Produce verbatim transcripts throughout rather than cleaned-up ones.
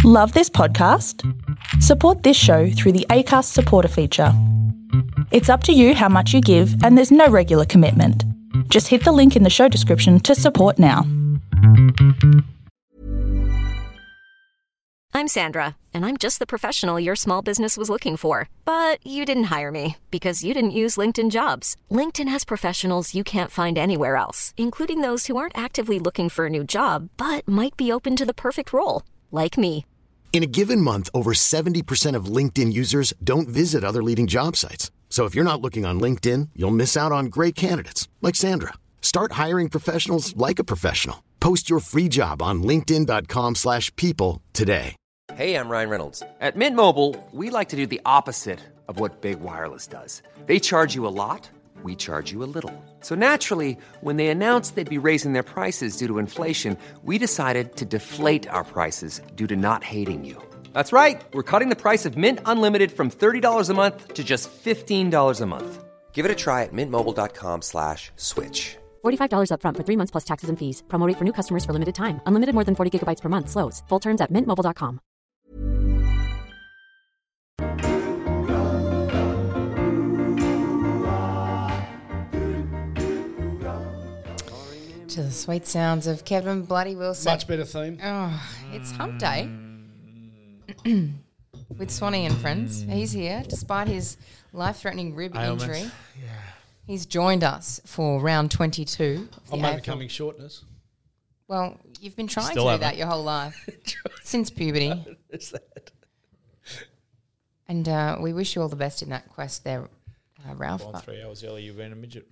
Love this podcast? Support this show through the Acast supporter feature. It's up to you how much you give, and there's no regular commitment. Just hit the link in the show description to support now. I'm Sandra, and I'm just the professional your small business was looking for. But you didn't hire me because you didn't use LinkedIn Jobs. LinkedIn has professionals you can't find anywhere else, including those who aren't actively looking for a new job, but might be open to the perfect role, like me. In a given month, over seventy percent of LinkedIn users don't visit other leading job sites. So if you're not looking on LinkedIn, you'll miss out on great candidates like Sandra. Start hiring professionals like a professional. Post your free job on linkedin dot com slash people today. Hey, I'm Ryan Reynolds. At Mint Mobile, we like to do the opposite of what Big Wireless does. They charge you a lot, we charge you a little. So naturally, when they announced they'd be raising their prices due to inflation, we decided to deflate our prices due to not hating you. That's right. We're cutting the price of Mint Unlimited from thirty dollars a month to just fifteen dollars a month. Give it a try at mintmobile.com slash switch. forty-five dollars up front for three months plus taxes and fees. Promo rate for new customers for limited time. Unlimited more than forty gigabytes per month. Slows full terms at mint mobile dot com. To the sweet sounds of Kevin Bloody Wilson. Much better theme. Oh, it's hump day. With Swanee and friends. He's here despite his life-threatening rib Ailment. injury. Yeah. He's joined us for round twenty-two. of I'm the A F L. overcoming shortness. Well, you've been trying Still to do haven't. that your whole life. Since puberty. Is that? And uh, we wish you all the best in that quest there, uh, Ralph. Gone three hours early, you've been a midget.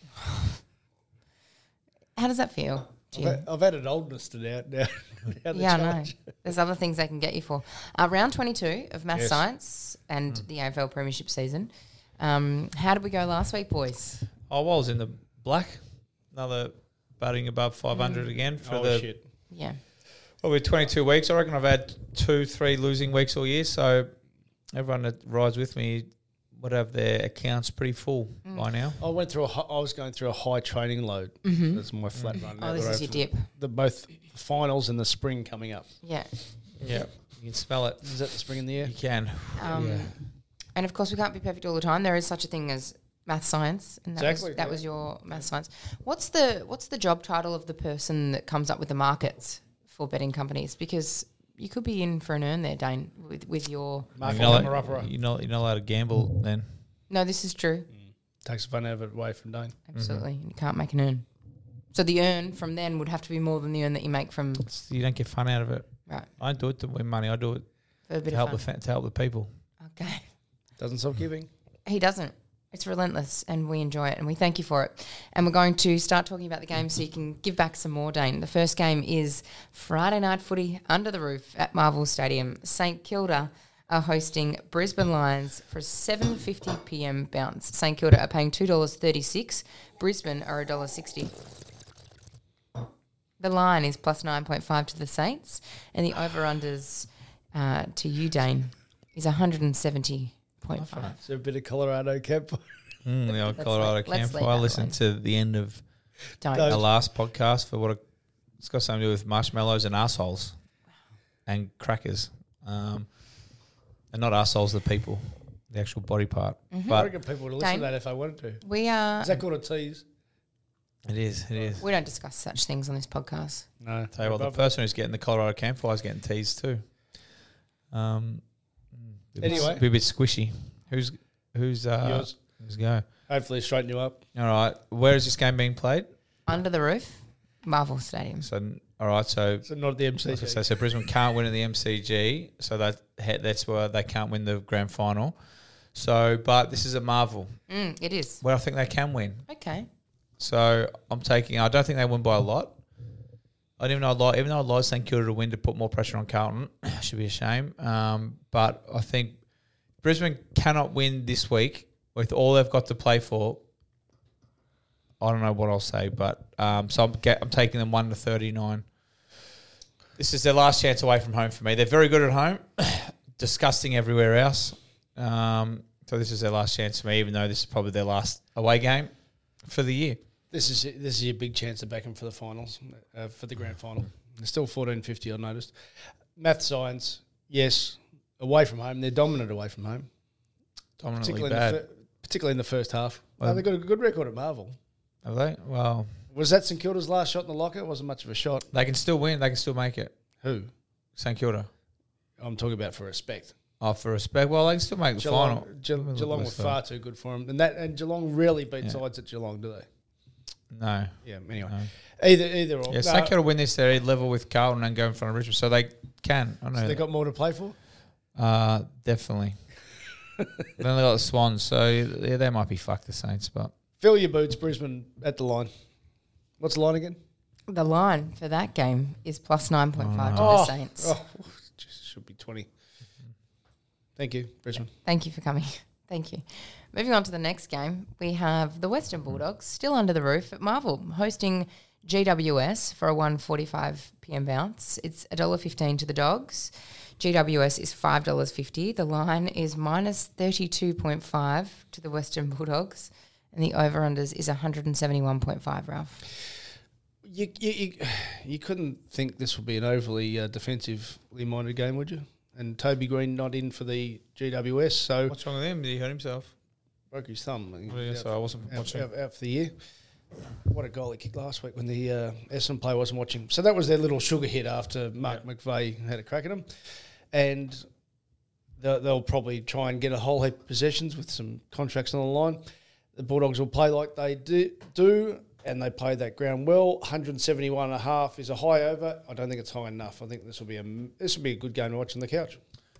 How does that feel? I've, had, I've added oldness to now. now, now the Yeah, I know. challenge. There's other things they can get you for. Uh, round twenty-two of Maths Yes. Science and Mm. the A F L Premiership season. Um, how did we go last week, boys? Oh, well, I was in the black. Another batting above five hundred again for Oh, the shit. Yeah. probably twenty-two weeks. I reckon I've had two, three losing weeks all year. So everyone that rides with me would have their accounts pretty full Mm. by now. I went through. A, hi- I was going through a high training load. Mhm. That's my flat run. Oh, now this that is your I've- dip. The both the finals and the spring coming up. Yeah. Yeah, you can smell it. Is that the spring in the air? You can. Um, yeah. And of course, we can't be perfect all the time. There is such a thing as math science, and that Exactly, was that yeah. was your math science. What's the what's the job title of the person that comes up with the markets for betting companies? Because you could be in for an earn there, Dane, with with your. Market You're not, runner-upper. you're, not, you're not allowed to gamble then. No, this is true. Takes the fun out of it away from Dane. Absolutely, you can't make an earn. So the earn from then would have to be more than the earn that you make from It's, you don't get fun out of it. right I don't do it to win money. I do it for a bit to help, of the fun. fa- to help the people. Okay, Doesn't stop giving. he doesn't. It's relentless, and we enjoy it, and we thank you for it. And we're going to start talking about the game so you can give back some more, Dane. The first game is Friday night footy under the roof at Marvel Stadium. St Kilda are hosting Brisbane Lions for a seven fifty p.m. bounce. St Kilda are paying two dollars thirty-six. Brisbane are one dollar sixty. The line is plus nine point five to the Saints, and the over-unders uh, to you, Dane, is one hundred seventy point five. Is there a bit of Colorado camp? Mm, the old Let's Colorado let- let's leave campfire. I that listened alone. to the end of Don't. Don't. the last podcast for what a, it's got something to do with marshmallows and arseholes and crackers. Um, and not arseholes, the people, the actual body part. I But reckon people would listen Dane? to that if they wanted to. We are. Is that called a tease? it is, it is. We don't discuss such things on this podcast. No. Tell you what, the Above- person who's getting the Colorado campfire is getting teased too. Um, be a bit- Anyway. be a bit squishy. Who's who's uh, Yours. who's go? Hopefully straighten you up. All right, where is this game being played? Under the roof, Marvel Stadium. So all right, so So not at the M C G. Like I say, so Brisbane can't win at the M C G, so that he- that's where they can't win the grand final. So, but this is a Marvel Mm, it is. where I think they can win. Okay. So I'm taking. I don't think they win by a lot. I don't even know a lot. Even though I like St Kilda to win to put more pressure on Carlton, should be a shame. Um, but I think Brisbane cannot win this week with all they've got to play for. I don't know what I'll say, but um, so I'm, get, I'm taking them one to thirty-nine. This is their last chance away from home for me. They're very good at home, disgusting everywhere else. Um, so this is their last chance for me, even though this is probably their last away game for the year. This is this is your big chance to back them for the finals, uh, for the grand final. There's still fourteen fifty I noticed. Math Science, Yes, away from home. They're dominant away from home. Dominantly Particularly bad. in, the fir- particularly in the first half. Well, oh, they've got a good record at Marvel. Have they? Well, Was that St Kilda's last shot in the locker? It wasn't much of a shot. they can still win. They can still make it. Who? St Kilda. I'm talking about for respect. Oh, for respect. Well, they can still make the Geelong, final. Ge- Let me look Geelong at were this, far too good for them. And that and Geelong rarely beat Yeah. sides at Geelong, do they? No. Yeah, anyway. No. Either either or. Yeah, No, St Kilda win this. They're level with Carlton and go in front of Richmond. So they can. I know. so they that. got more to play for? Uh, definitely. Then they got the Swans. So yeah, they might be fucked, the Saints. But Fill your boots, Brisbane at the line. What's the line again? The line for that game is plus nine point five to Oh. the Saints. Oh, just should be twenty. Thank you, Brisbane. Thank you for coming. Thank you. Moving on to the next game, we have the Western Bulldogs still under the roof at Marvel, hosting G W S for a one forty-five p.m. bounce. It's one dollar fifteen to the Dogs. G W S is five dollars fifty. The line is minus thirty-two point five to the Western Bulldogs, and the over-unders is one seventy-one point five, Ralph. You, you, you, you couldn't think this would be an overly uh, defensively minded game, would you? And Toby Green not in for the G W S, so what's wrong with him? Did he hurt himself? broke his thumb. I think. Oh, yeah, Out- so I wasn't out, watching. out, out for the year. What a goal he kicked last week when the uh, Essendon player wasn't watching. So that was their little sugar hit after Mark Yeah. McVeigh had a crack at him. And they'll, they'll probably try and get a whole heap of possessions with some contracts on the line. The Bulldogs will play like they do, do and they play that ground well. one seventy-one and a half is a high over. I don't think it's high enough. I think this will be a this will be a good game to watch on the couch.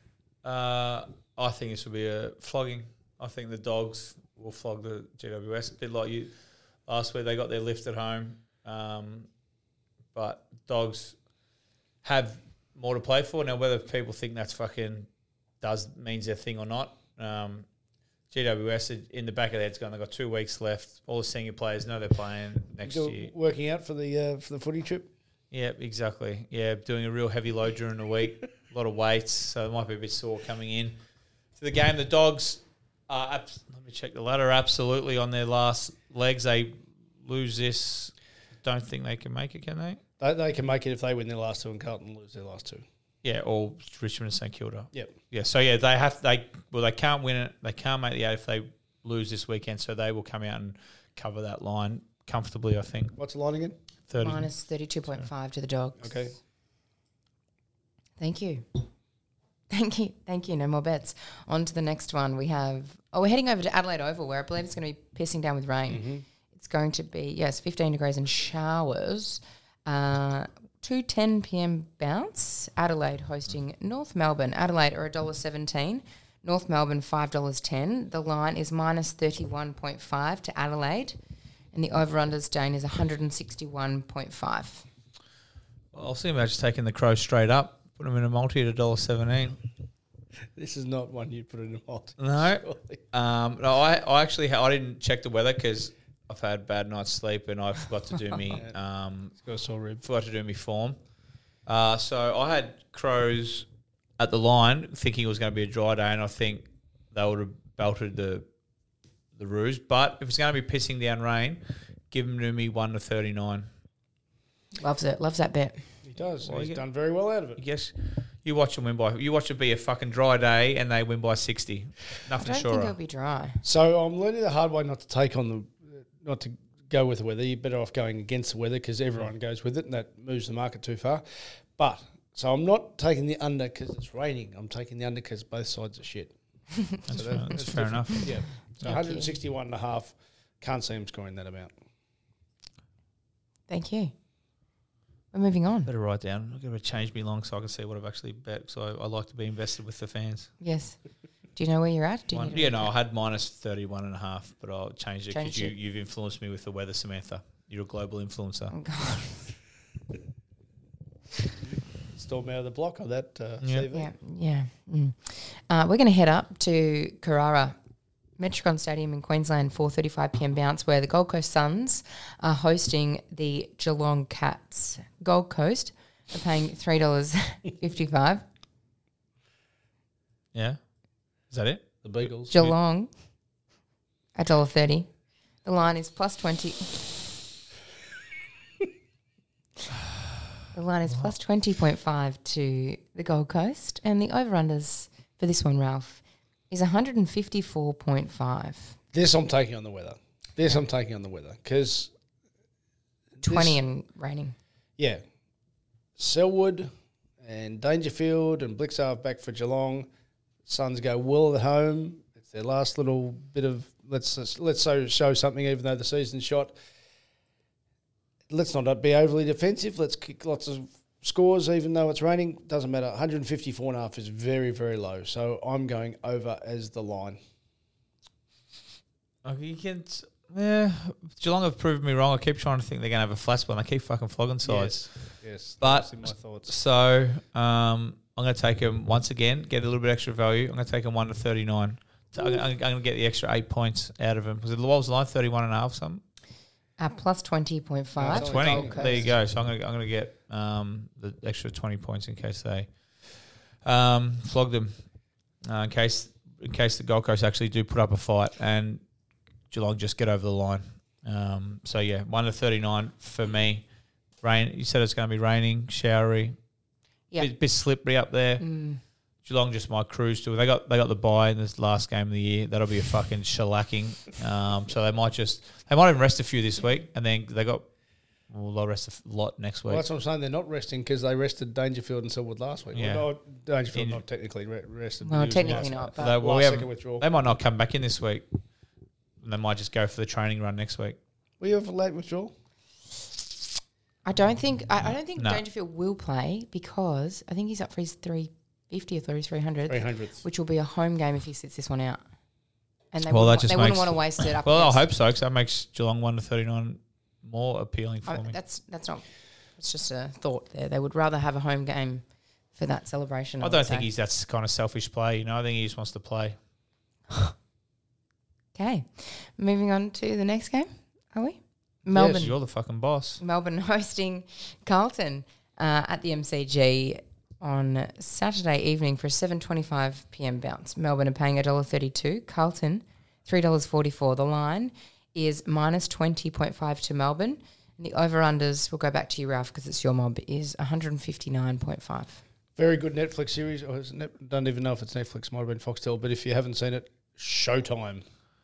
Uh, I think this will be a flogging. I think the Dogs will flog the G W S. A bit like you last week, they got their lift at home. Um, but Dogs have more to play for. Now, whether people think that's fucking does means their thing or not, um, G W S in the back of their head's going, they've got two weeks left. All the senior players know they're playing next Still year. working out for the uh, for the footy trip. Yeah, exactly. Yeah, doing a real heavy load during the week, a lot of weights, so it might be a bit sore coming in to the game. The Dogs are, abs- let me check the ladder, absolutely on their last legs. They lose this, don't think they can make it, can they? They, they can make it if they win their last two and Carlton lose their last two. Yeah, or Richmond and St Kilda. Yep. Yeah, so yeah, they have, they well, they can't win it. They can't make the eight if they lose this weekend, so they will come out and cover that line comfortably, I think. What's the line again? thirty. Minus thirty-two point five to the Dogs. Okay. Thank you. Thank you. Thank you. No more bets. On to the next one. We have, oh, we're heading over to Adelaide Oval, where I believe it's going to be pissing down with rain. Mm-hmm. It's going to be, yes, fifteen degrees and showers. Uh, two ten p.m. bounce. Adelaide hosting North Melbourne. Adelaide are one dollar seventeen. North Melbourne five dollars ten. The line is minus thirty-one point five to Adelaide. And the over-unders, Dane, is one sixty-one point five. I'll see about just taking the Crows straight up, put them in a multi at one dollar seventeen. This is not one you'd put in a multi. No. surely. Um, no, I, I actually ha- I didn't check the weather because I've had a bad night's sleep and I forgot to do me um, It's got a sore rib. forgot to do me form. Uh, so I had Crows at the line thinking it was going to be a dry day, and I think they would have belted the the Roos. But if it's going to be pissing down rain, give them to me one to thirty nine. Loves it. Loves that bet. He does. Well, He's you get- done very well out of I it. guess you watch them win by you watch it be a fucking dry day and they win by sixty. I Nothing don't sure. think it'll be dry. So I'm learning the hard way not to take on the, not to go with the weather. You're better off going against the weather because everyone goes with it and that moves the market too far. But, so I'm not taking the under because it's raining. I'm taking the under because both sides are shit. That's, So fair, that- that's that's fair different. enough. Yeah. So Thank you. one sixty-one and a half. Can't see him scoring that amount. Thank you. We're moving on. Better write down. I've got to change me long so I can see what I've actually bet. So I, I like to be invested with the fans. Yes. Do you know where you're at? Do you One, need to yeah, read no, it? I had minus thirty-one and a half, but I'll change it because Change you, it. you've influenced me with the weather, Samantha. You're a global influencer. Oh, God. Storm out of the block on that uh, Yeah. C V. Yeah, yeah. Mm. Uh, we're going to head up to Carrara, Metricon Stadium in Queensland, four thirty-five p.m. bounce, where the Gold Coast Suns are hosting the Geelong Cats. Gold Coast are paying three dollars fifty-five. Yeah? Is that it? The Beagles. Geelong, one dollar thirty. The line is plus twenty. The line is plus twenty point five to the Gold Coast, and the over-unders for this one, Ralph, is one hundred fifty-four point five. This I'm taking on the weather. This yeah. I'm taking on the weather because twenty and raining. Yeah, Selwood and Dangerfield and Blixar back for Geelong. Suns go well at home. It's their last little bit of let's let's show, show something, even though the season's shot. Let's not be overly defensive. Let's kick lots of scores, even though it's raining. Doesn't matter. one hundred fifty-four and a half is very, very low. So I'm going over as the line. Okay, you can. Yeah, Geelong have proved me wrong. I keep trying to think they're going to have a flat spot, and they keep fucking flogging sides. Yes, yes. But my thoughts. So um, I'm going to take them once again, get a little bit extra value. I'm going to take them one to thirty-nine. So I'm, I'm going to get the extra eight points out of them because what was the line? thirty-one and a half something. Uh, plus twenty point five. No, twenty. There you go. So I'm going to I'm going to get um, the extra twenty points in case they um, flog them. Uh, in case in case the Gold Coast actually do put up a fight and Geelong just get over the line. Um, so yeah, one to thirty-nine for me. Rain. You said it's going to be raining, showery, yeah, bit, bit slippery up there. Mm. Geelong just might cruise to it. They got they got the bye in this last game of the year. That'll be a fucking shellacking. Um, so they might just they might even rest a few this week, and then they got well they'll rest a lot next week. Well, that's what I'm saying. They're not resting because they rested Dangerfield and Selwood last week. Yeah, well, no, Dangerfield in, not technically re- rested. Well, technically not. But they, well, last we second withdrawal. They might not come back in this week. And they might just go for the training run next week. Will you have a late withdrawal? I don't think I, I don't think no. Dangerfield will play because I think he's up for his three fiftieth or his three hundredth, three hundredth, which will be a home game if he sits this one out. And they, well, wouldn't, that just they makes, wouldn't want to waste it up. Well, against. I hope so because that makes Geelong one to thirty-nine more appealing for I, me. That's that's not. It's just a thought there. They would rather have a home game for that celebration. I, I don't would think say. he's that kind of selfish play. You know, I think he just wants to play. Okay, moving on to the next game. Are we? Melbourne. Yes, you're the fucking boss. Melbourne hosting Carlton uh, at the M C G on Saturday evening for a seven twenty-five p.m. bounce. Melbourne are paying one dollar thirty-two. Carlton, three dollars forty-four. The line is minus twenty point five to Melbourne. And the over-unders, we'll go back to you, Ralph, because it's your mob, is one hundred fifty-nine point five. Very good Netflix series. I don't even know if it's Netflix, might have been Foxtel, but if you haven't seen it, Showtime.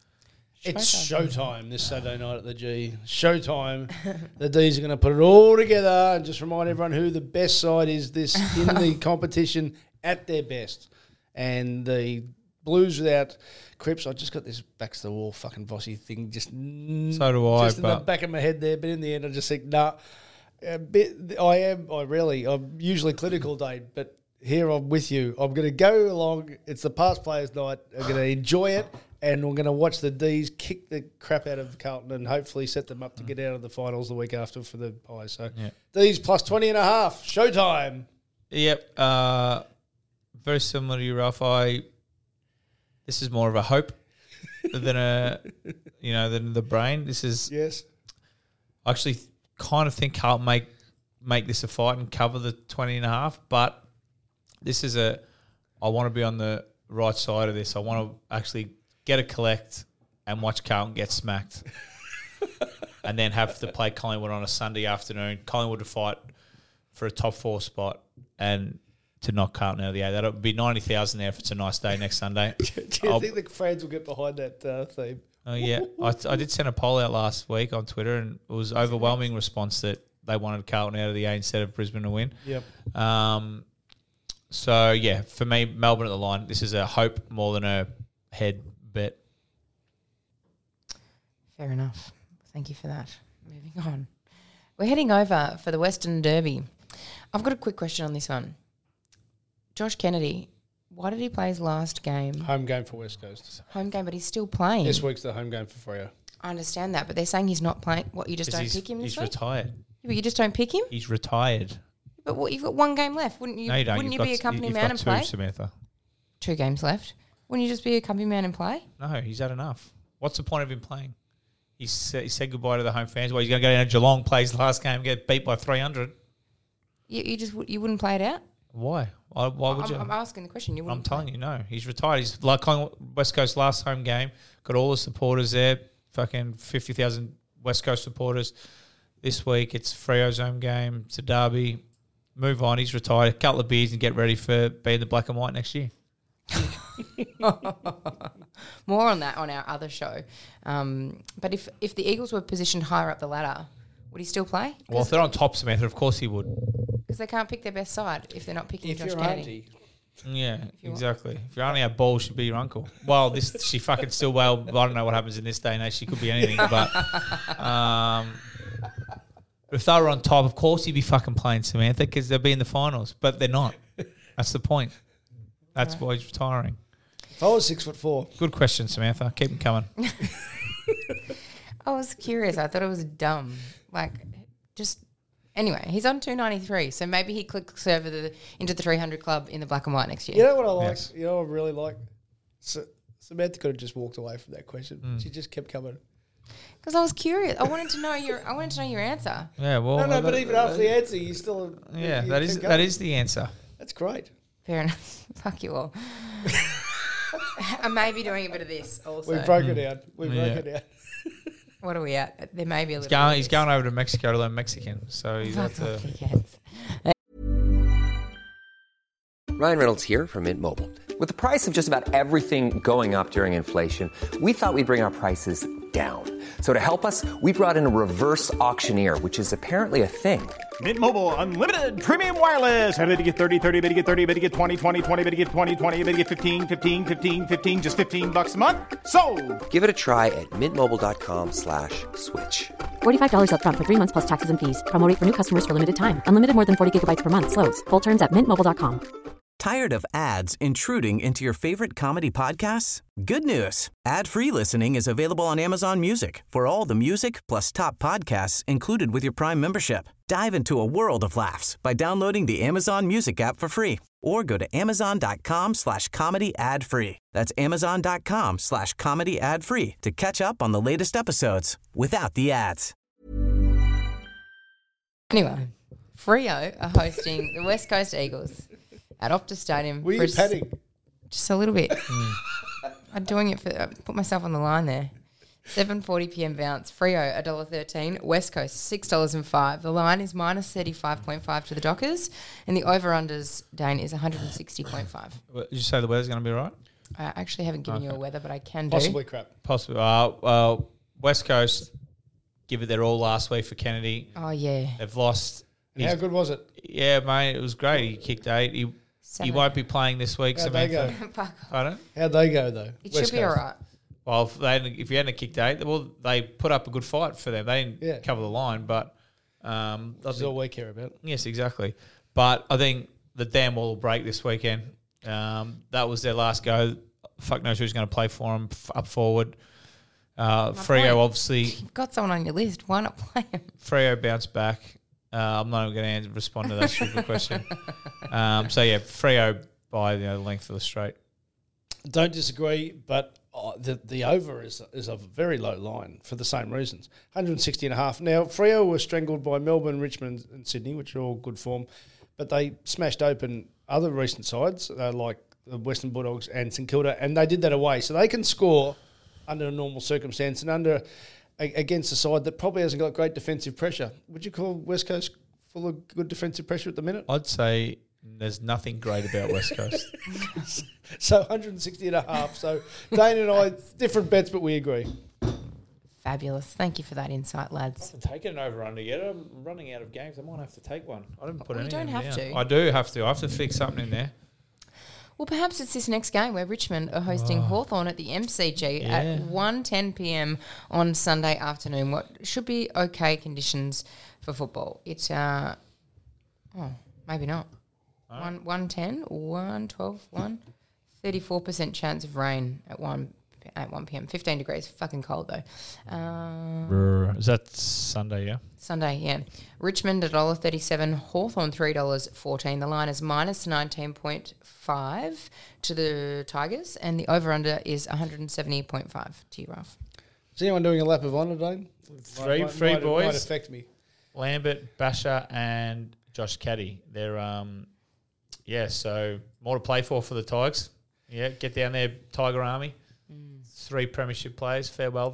It's showtime this Saturday night at the G. Showtime. The D's are going to put it all together and just remind everyone who the best side is this in the competition at their best. And the Blues without Cripps, I just got this back to the wall fucking Vossi thing. Just so do I. Just in the back of my head there, but in the end I just think, nah. A bit, I am. I really. I'm usually clinical, Dave, but here I'm with you. I'm going to go along. It's the past players' night. I'm going to enjoy it. And we're going to watch the D's kick the crap out of Carlton and hopefully set them up to get out of the finals the week after for the Pies. So yeah. D's plus twenty and a half. Showtime. Yep. Uh, very similar to you, Ralph. I, this is more of a hope than a, you know, than the brain. This is. Yes. I actually kind of think Carlton make, make this a fight and cover the twenty and a half. But this is a, I want to be on the right side of this. I want to actually get a collect and watch Carlton get smacked and then have to play Collingwood on a Sunday afternoon. Collingwood to fight for a top four spot and to knock Carlton out of the eight. That'll be ninety thousand there if it's a nice day next Sunday. Do you I'll, think the fans will get behind that uh, theme? Oh, uh, yeah. I, I did send a poll out last week on Twitter and it was overwhelming response that they wanted Carlton out of the eight instead of Brisbane to win. Yep. Um. So, yeah, for me, Melbourne at the line, this is a hope more than a head bet. Fair enough. Thank you for that. Moving on. We're heading over for the Western Derby. I've got a quick question on this one. Josh Kennedy, why did he play his last game? Home game for West Coast. Home game, but he's still playing. This week's the home game for Freo. I understand that, but they're saying he's not playing. What, you just don't he's, pick him this he's week? He's retired. Yeah, but you just don't pick him? He's retired. But what, you've got one game left. Wouldn't you, no, you don't. wouldn't you've you got, be a company you've man got and two, play? Samantha. Two games left. Wouldn't you just be a company man and play? No, he's had enough. What's the point of him playing? He said, he said goodbye to the home fans. Well, he's going to go down to Geelong, play his last game, get beat by three hundred. You, you just you wouldn't play it out? Why? Why, why would I'm, you? I'm asking the question. You wouldn't I'm telling play. you, no. He's retired. He's like West Coast last home game. Got all the supporters there. Fucking fifty thousand West Coast supporters. This week it's Freo's home game. It's a derby. Move on. He's retired. A couple of beers and get ready for being the black and white next year. More on that on our other show. Um, but if if the Eagles were positioned higher up the ladder, would he still play? Well, if they're on top, Samantha, of course he would. Because they can't pick their best side if they're not picking If Josh you're Kennedy. auntie, Yeah, you want- exactly. If you only have balls, she'd be your uncle. Well, this she fucking still well. I don't know what happens in this day and age. She could be anything, but um, if they were on top, of course he'd be fucking playing Samantha because they'll be in the finals. But they're not. That's the point. That's why he's retiring. if I was six foot four, Good question, Samantha. Keep them coming. I was curious. I thought it was dumb. Like, just anyway, he's on two ninety three, so maybe he clicks over the into the three hundred club in the black and white next year. you know what I like? Yes. You know what I really like? So, Samantha could have just walked away from that question. Mm. She just kept coming. Because I was curious. I wanted to know your. I wanted to know your answer. Yeah, well, No, no, uh, but that- even after the answer, you still. yeah, you that kept is going. that is the answer. That's great. Fair enough. Fuck you all. I may be doing a bit of this also. We broke it down. We broke Yeah. it down. What are we at? There may be a He's little. going. bit He's of going over to Mexico to learn Mexican, so he's this. had Fuck to. off, dickheads. Ryan Reynolds here from Mint Mobile. With the price of just about everything going up during inflation, we thought we'd bring our prices down. So to help us, we brought in a reverse auctioneer, which is apparently a thing. Mint Mobile Unlimited Premium Wireless. How to get thirty, thirty, bit to get thirty, bit to get twenty, twenty, twenty, bit to get twenty, twenty, bit to get fifteen, fifteen, fifteen, fifteen, just fifteen bucks a month? Sold! Give it a try at mintmobile.com slash switch. forty-five dollars up front for three months plus taxes and fees. Promo rate for new customers for limited time. Unlimited more than forty gigabytes per month. Slows full terms at mint mobile dot com. Tired of ads intruding into your favorite comedy podcasts? Good news. Ad-free listening is available on Amazon Music for all the music plus top podcasts included with your Prime membership. Dive into a world of laughs by downloading the Amazon Music app for free or go to amazon.com slash comedy ad free. That's amazon.com slash comedy ad free to catch up on the latest episodes without the ads. Anyway, Freo are hosting the West Coast Eagles at Optus Stadium. Were for you a s- padding? Just a little bit. I'm doing it for. I put myself on the line there. seven forty p.m. bounce. Freo one dollar thirteen. West Coast six dollars and five. The line is minus thirty-five point five to the Dockers, and the over/unders, Dane, is one hundred sixty point five. Did you say the weather's going to be right? I actually haven't given you a weather, but I can do. Possibly crap. Possibly. Uh, well, West Coast give it their all last week for Kennedy. Oh yeah. They've lost. And how good was it? Yeah, mate, it was great. He kicked eight. He, he Seven. won't be playing this week, How'd they Samantha. go? Fuck off. Pardon? How'd they go, though? It West should be all Coast. right. Well, if, they hadn't, if you hadn't kicked eight, well, they put up a good fight for them. They didn't Yeah. cover the line, but um, I That's think- all we care about. yes, exactly. But I think the dam wall will break this weekend. Um, that was their last go. Fuck knows who's going to play for them f- up forward. Uh, My Freo point. obviously. You've got someone on your list. Why not play him? Freo bounced back. Uh, I'm not going to respond to that stupid question. Um, so yeah, Freo by the length of the straight. Don't disagree, but uh, the the over is is a very low line for the same reasons. one sixty and a half. Now, Freo were strangled by Melbourne, Richmond and Sydney, which are all good form, but they smashed open other recent sides uh, like the Western Bulldogs and St Kilda, and they did that away. So they can score under a normal circumstance and under a, against a side that probably hasn't got great defensive pressure. Would you call West Coast full of good defensive pressure at the minute? I'd say there's nothing great about West Coast. So one sixty and a half. So Dane and I, different bets, but we agree. Fabulous. Thank you for that insight, lads. Take an over under yet. I'm running out of games. I might have to take one. I didn't put Well, you anything don't have down. to. I do have to. I have to fix something in there. Well, perhaps it's this next game where Richmond are hosting Oh. Hawthorn at the M C G Yeah. at one ten p.m. on Sunday afternoon. What should be okay conditions for football. It's, uh, oh, maybe not. One, one ten, one twelve, one. thirty-four percent chance of rain at one at one p.m. fifteen degrees. Fucking cold, though. Uh, Is that Sunday, yeah? Sunday, yeah. Richmond one dollar thirty-seven, Hawthorn three dollars fourteen. The line is minus nineteen point five to the Tigers, and the over-under is one seventy point five to you, Ralph. Is anyone doing a lap of honour, Dane? Three, Might- three might- boys. Might affect me. Lambert, Basher, and Josh Caddy. They're, um, yeah, so more to play for for the Tigers. Yeah, get down there, Tiger Army. Three premiership players, farewell them.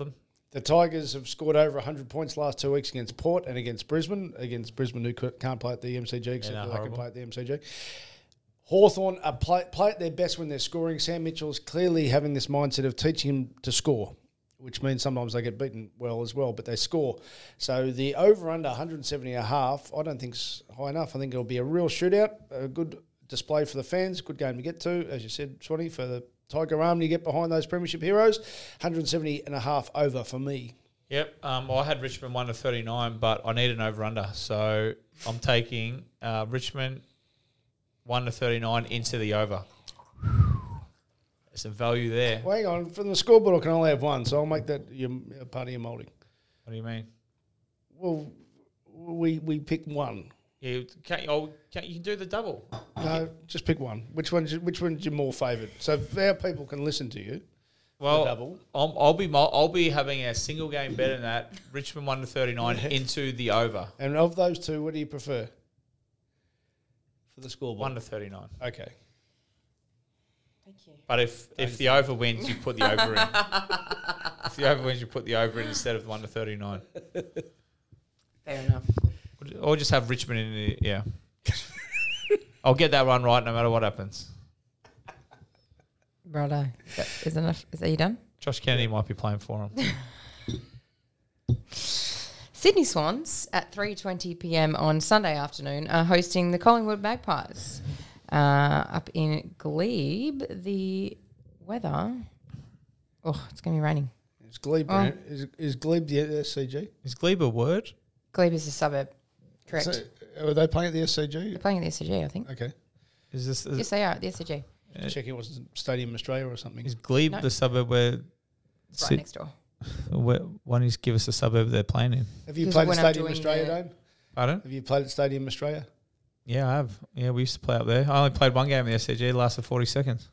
The Tigers have scored over one hundred points last two weeks against Port and against Brisbane, against Brisbane who c- can't play at the M C G except Yeah, no, they can horrible. play at the M C G. Hawthorn are play, play at their best when they're scoring. Sam Mitchell's clearly having this mindset of teaching him to score, which means sometimes they get beaten well as well, but they score. So the over-under one seventy and a half, I don't think is high enough. I think it'll be a real shootout, a good display for the fans, good game to get to, as you said, Swanee, for the Tiger Army to get behind those premiership heroes. one seventy and a half over for me. Yep. Um, I had Richmond one to thirty-nine, but I need an over-under. So I'm taking uh, Richmond one to thirty-nine into the over. There's some value there. Well, hang on, from the scoreboard I can only have one, so I'll make that your, uh, part of your moulding. What do you mean? Well, we we pick one. You can't, oh, can't, you can do the double. No, just pick one. Which one's which one's your more favoured? So if our people can listen to you. Well, the double. I'll, I'll be mul- I'll be having a single game bet in that Richmond one to thirty-nine into the over. And of those two, what do you prefer for the scoreboard? One to thirty-nine. Okay. Thank you. But if if the over wins, you put the over in. If the over wins, you put the over in instead of the one to thirty-nine. Fair enough. Or just have Richmond in the, yeah. I'll get that one right no matter what happens. Righto. Is that, is that enough? Is that you done? Josh Kennedy might be playing for him. Sydney Swans at three twenty p.m. on Sunday afternoon are hosting the Collingwood Magpies uh, up in Glebe. The weather, oh, it's going to be raining. Is Glebe, Oh. is, is Glebe the S C G? Is Glebe a word? Glebe is a suburb, correct? So, are they playing at the S C G? They're playing at the S C G, I think. Okay. Is this is, Yes, they are at the S C G. uh, Checking it was Stadium Australia or something. is Glebe No. the suburb where? It's right Syd- next door. where why don't you give us the suburb they're playing in? Have you Because played at when I'm Stadium doing Australia, the- Dane? Pardon? Have you played at Stadium Australia? Yeah, I have. Yeah, we used to play up there. I only played one game in the S C G. It lasted forty seconds.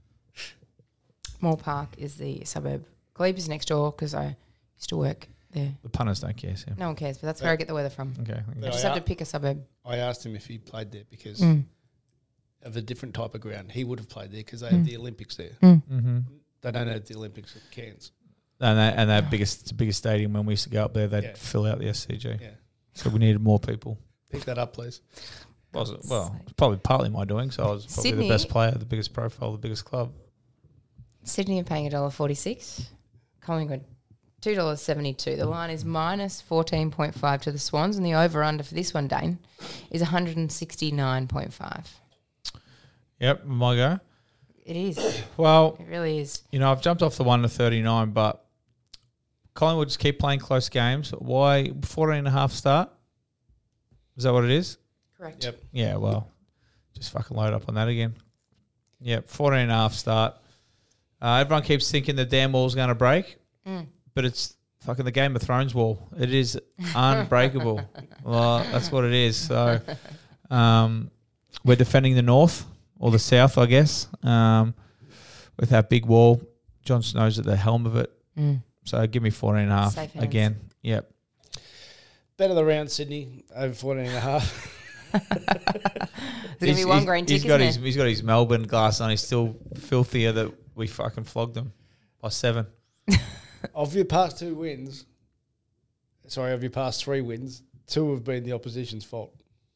Moore Park is the suburb. Glebe is next door because I used to work there. The punters don't care, Sam. No one cares, but that's where I get the weather from. Okay. Yeah. I just I have to a- pick a suburb. I asked him if he played there because Mm. of a different type of ground. He would have played there because they have the Olympics there. Mm-hmm. They don't have the Olympics at Cairns. And that, and that biggest, it's the biggest stadium when we used to go up there, they'd Yeah. fill out the S C G. Yeah. So we needed more people. Pick that up, please. Was it? Well, it's probably partly my doing. So I was probably Sydney- the best player, the biggest profile, the biggest club. Sydney are paying one dollar forty-six. Collingwood, two dollars seventy-two. The line is minus fourteen point five to the Swans, and the over-under for this one, Dane, is one hundred sixty-nine point five. Yep, my go. It is. Well, It really is. you know, I've jumped off the one to thirty-nine, but Collingwood just keep playing close games. Why fourteen and a half start? Is that what it is? Correct. Yep. Yeah, well, just fucking load up on that again. Yep, fourteen and a half start. Uh, everyone keeps thinking the damn wall's going to break, Mm. but it's fucking the Game of Thrones wall. It is unbreakable. Well, that's what it is. So um, we're defending the north or the south, I guess, um, with that big wall. Jon Snow's at the helm of it. Mm. So give me fourteen and a half Safe hands. again. Yep. Bet of the round, Sydney, over fourteen and a half. There's going to be one green he's tick, got isn't his, there? He's got his Melbourne glass on. He's still filthier that we fucking flogged them by seven. Of your past two wins, sorry, of your past three wins, two have been the opposition's fault.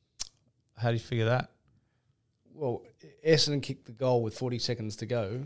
How do you figure that? Well, Essendon kicked the goal with forty seconds to go.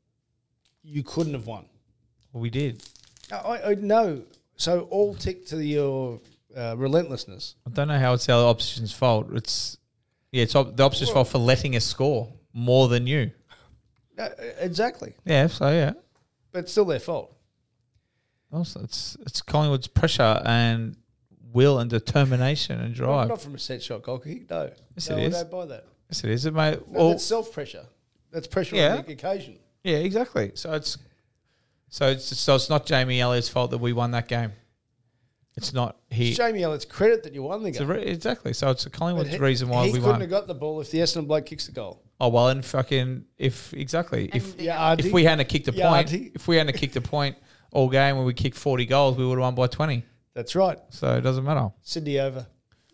You couldn't have won. Well, we did. I, I no. So all tick to your uh, relentlessness. I don't know how it's the opposition's fault. It's yeah, it's op- the opposition's Well- fault for letting us score more than you. Uh, exactly, Yeah, so yeah. but it's still their fault. Also, it's it's Collingwood's pressure and will and determination and Not, drive. not from a set shot goal kick. No, Yes, no, it I is. don't buy that. Yes, it is, it mate. No, Well, that's self pressure. That's pressure Yeah. on the occasion. yeah, exactly. So it's so it's so it's not Jamie Elliott's fault that we won that game. It's not he. It's Jamie Elliott's credit that you won the It's a game. re- exactly. So it's a But Collingwood's he, reason why he we couldn't won. have got the ball if the Essendon bloke kicks the goal. Oh well, and fucking if exactly if And Yeah, if we hadn't kicked a Yeah, point, Auntie. if we hadn't kicked a point all game when we kicked forty goals, we would have won by twenty. That's right. So it doesn't matter. Sydney over.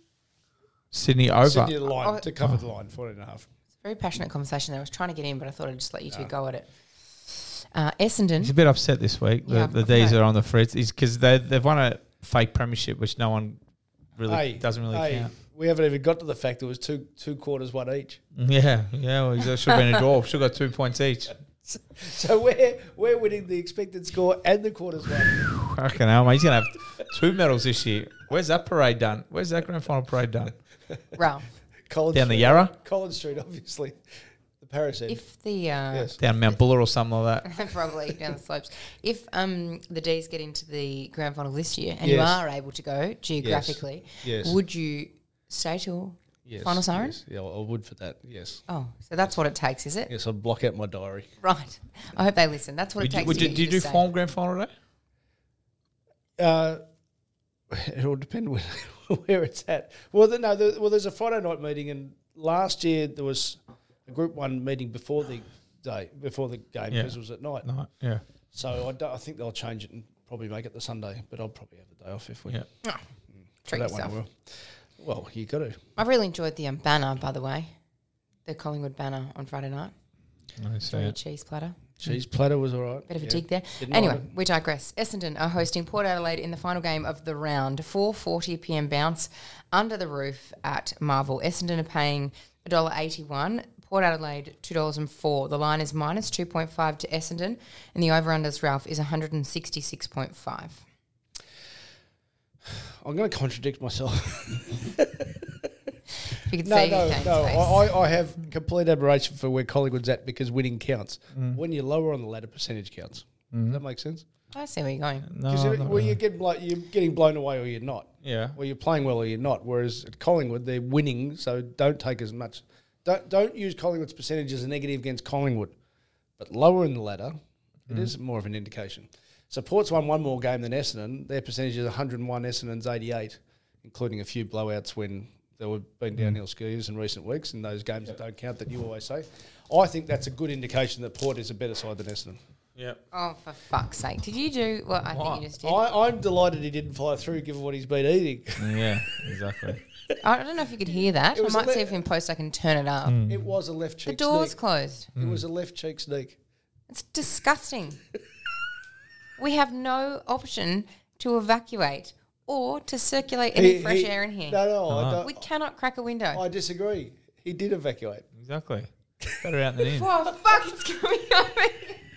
Sydney over. Sydney the line Oh. to cover the line, fourteen and a half. Very passionate conversation there. I was trying to get in, but I thought I'd just let you two go at it. Uh, Essendon. He's a bit upset this week. Yeah, the I the D's know. are on the fritz. Is because they they've won a fake premiership, which no one really Hey, doesn't really hey, count. we haven't even got to the fact it was two two quarters one each. Yeah, yeah. Well, it should have been a draw. Should have got two points each. So we're we're winning the expected score and the quarters one. Fucking hell, mate. He's gonna have two medals this year. Where's that parade done? Where's that grand final parade done? Ralph, Collins Down the Street, Yarra? Collins Street, obviously. The Paris end. if the uh, Yes. Down Mount Buller or something like that. probably down the slopes, if um the D's get into the grand final this year and Yes. you are able to go geographically, Yes. would you stay till Yes, final siren? yes. Yeah, I would for that. Yes. Oh, so that's what it takes, is it? Yes, I'd block out my diary. Right. I hope they listen. That's what Would it you, takes. would to you, get do you to do stay. form grand final today? Uh, it will depend where, where it's at. Well, the, no, the, well, there's a Friday night meeting, and last year there was a Group One meeting before the day, before the game, Yeah. because it was at night. No. Yeah. So I, don't, I think they'll change it and probably make it the Sunday, but I'll probably have the day off if we. Yeah. Oh, for treat that one I yourself. will. Well, you got to. I really enjoyed the um, banner, by the way, the Collingwood banner on Friday night. I see Enjoyed a it. cheese platter. Cheese platter was all right. Bit of a yeah. dig there. Didn't Anyway, mind it. we digress. Essendon are hosting Port Adelaide in the final game of the round. four forty p.m. bounce under the roof at Marvel. Essendon are paying one dollar eighty-one. Port Adelaide, two dollars and four. The line is minus two point five to Essendon, and the over-unders, Ralph, is one hundred sixty-six point five. I'm going to contradict myself. If you could No, see no, Dane's no. face. I, I have complete admiration for where Collingwood's at because winning counts. Mm. When you're lower on the ladder, percentage counts. Does that make sense? I see where you're going. No, Because not well, really. you get blo- you're getting blown away or you're not. Yeah. Well, you're playing well or you're not. Whereas at Collingwood, they're winning, so don't take as much. Don't don't use Collingwood's percentage as a negative against Collingwood. But lower in the ladder, it is more of an indication. So Port's won one more game than Essendon. Their percentage is one hundred one, Essendon's eighty-eight, including a few blowouts when there were been downhill skiers in recent weeks and those games that don't count that you always say. I think that's a good indication that Port is a better side than Essendon. Yeah. Oh, for fuck's sake. Did you do what I What? think you just did? I, I'm delighted he didn't follow through given what he's been eating. Yeah. Exactly. I don't know if you could hear that. It I was a might le- see if in post I can turn it up. It was a left The cheek door's sneak. closed. It was a left cheek sneak. It's disgusting. We have no option to evacuate or to circulate any He- fresh he- air in here. No, no, I, Uh-huh. don't, We cannot crack a window. I disagree. He did evacuate. Exactly. Better out than in. Oh, fuck, it's coming over.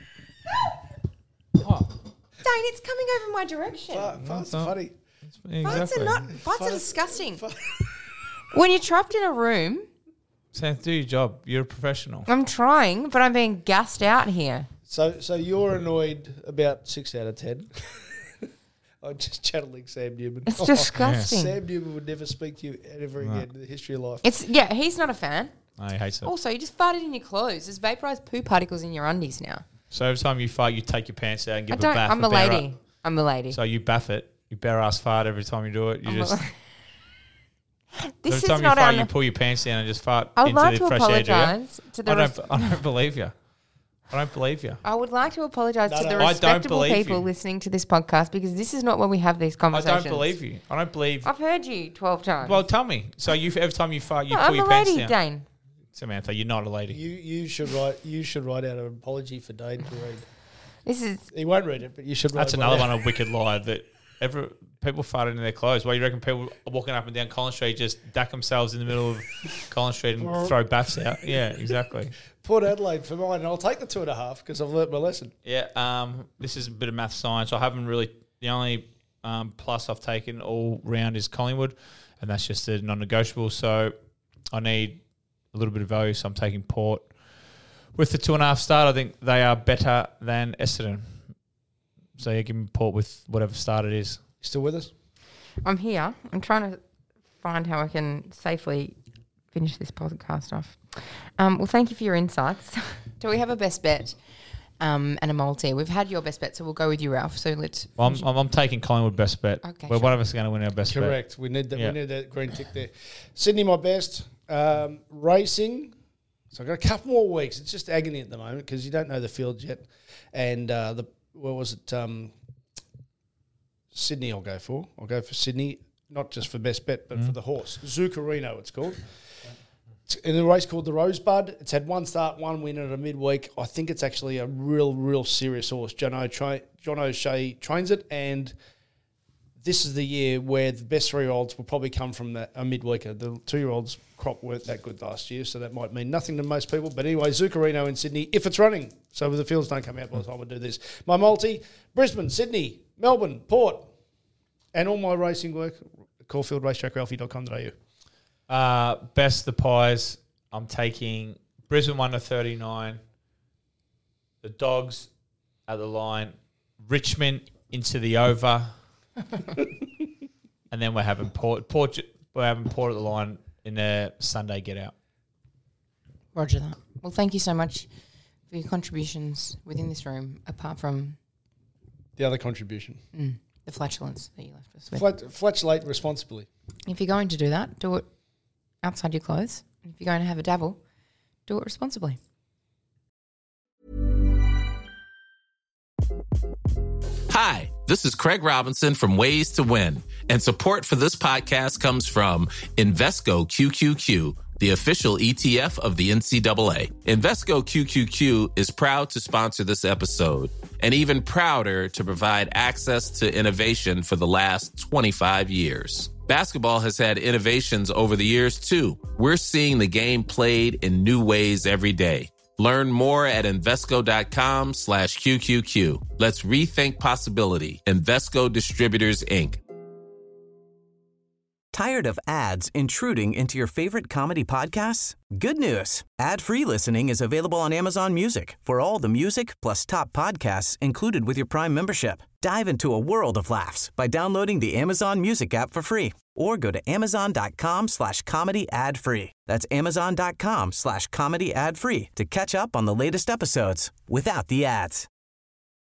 Dane, it's coming over my direction. Fart, farts not- are funny. Farts Exactly. are not. Farts are Farts- disgusting. Fart- When you're trapped in a room, Sam, do your job. You're a professional. I'm trying, but I'm being gassed out here. So, so you're annoyed about six out of ten. I'm just channeling Sam Newman. It's disgusting. Sam Newman would never speak to you ever again in the history of life. It's yeah. He's not a fan. No, he hates it. Also, you just farted in your clothes. There's vaporized poo particles in your undies now. So every time you fart, you take your pants out and give I don't. a bath. I'm a bare lady. up. I'm a lady. So you bath it. You bare ass fart every time you do it. You I'm a- just this every is time you not fart, our. you pull your pants down and just fart I would into like the to fresh air. Do you? apologise to the. I res- don't. I don't believe you. I don't believe you. I would like to apologise No, to no. the I don't respectable believe people you. listening to this podcast because this is not where we have these I conversations. don't believe you. I don't believe. I've heard you twelve times. Well, tell me. So you every time you fart, you No, pull I'm your a pants lady, down. Dane. Samantha, you're not a lady. You you should write you should write out an apology for Dane to read. This is He won't read it, but you should write That's one another out. one, a wicked lie that ever people farted in their clothes. Why you reckon people are walking up and down Collins Street just duck themselves in the middle of Collins Street and throw baths out? Yeah, exactly. Port Adelaide for mine, and I'll take the two and a half because I've learnt my lesson. Yeah, um, this is a bit of math science. I haven't really the only um, plus I've taken all round is Collingwood, and that's just a non-negotiable. So I need a little bit of value, so I'm taking Port. With the two and a half start, I think they are better than Essendon. So yeah, give me Port with whatever start it is. You still with us? I'm here. I'm trying to find how I can safely finish this podcast off. Um, well, thank you for your insights. Do we have a best bet um, and a multi? We've had your best bet, so we'll go with you, Ralph. So let's. Well, I'm, I'm, I'm taking Collingwood best bet. Okay, Well, sure. one of us is going to win our best bet. Correct. We need that. Yeah. We need that green tick there. Sydney, my best. Um, racing. So I've got a couple more weeks. It's just agony at the moment because you don't know the fields yet. And uh, the what was it? Um, Sydney. I'll go for. I'll go for Sydney. Not just for best bet, but Mm. for the horse. Zuccarino, it's called. in a race called the Rosebud. It's had one start, one win at a midweek. I think it's actually a real, real serious horse. John, O'Tra- John O'Shea trains it, and this is the year where the best three-year-olds will probably come from that, a midweeker. The two-year-olds crop weren't that good last year, so that might mean nothing to most people. But anyway, Zuccarino in Sydney, if it's running. So the fields don't come out by the time I do this. My multi, Brisbane, Sydney, Melbourne, Port, and all my racing work, caulfield racetrack ralphie dot com dot a u. Uh, best the pies. I'm taking Brisbane one to thirty-nine. The Dogs at the line. Richmond into the over. And then we're having Port, Port. We're having Port at the line in the Sunday get out. Roger that. Well, thank you so much for your contributions within this room, apart from The other contribution. mm, the flatulence that you left us with. Flat, flatulate responsibly. If you're going to do that, do it outside your clothes. If you're going to have a dabble, do it responsibly. Hi, this is Craig Robinson from Ways to Win, and support for this podcast comes from Invesco Q Q Q, the official E T F of the N C double A. Invesco Q Q Q is proud to sponsor this episode, and even prouder to provide access to innovation for the last twenty-five years. Basketball has had innovations over the years, too. We're seeing the game played in new ways every day. Learn more at Invesco.com slash QQQ. Let's rethink possibility. Invesco Distributors, Incorporated. Tired of ads intruding into your favorite comedy podcasts? Good news. Ad-free listening is available on Amazon Music for all the music plus top podcasts included with your Prime membership. Dive into a world of laughs by downloading the Amazon Music app for free or go to amazon.com slash comedy ad free. That's amazon.com slash comedy ad free to catch up on the latest episodes without the ads.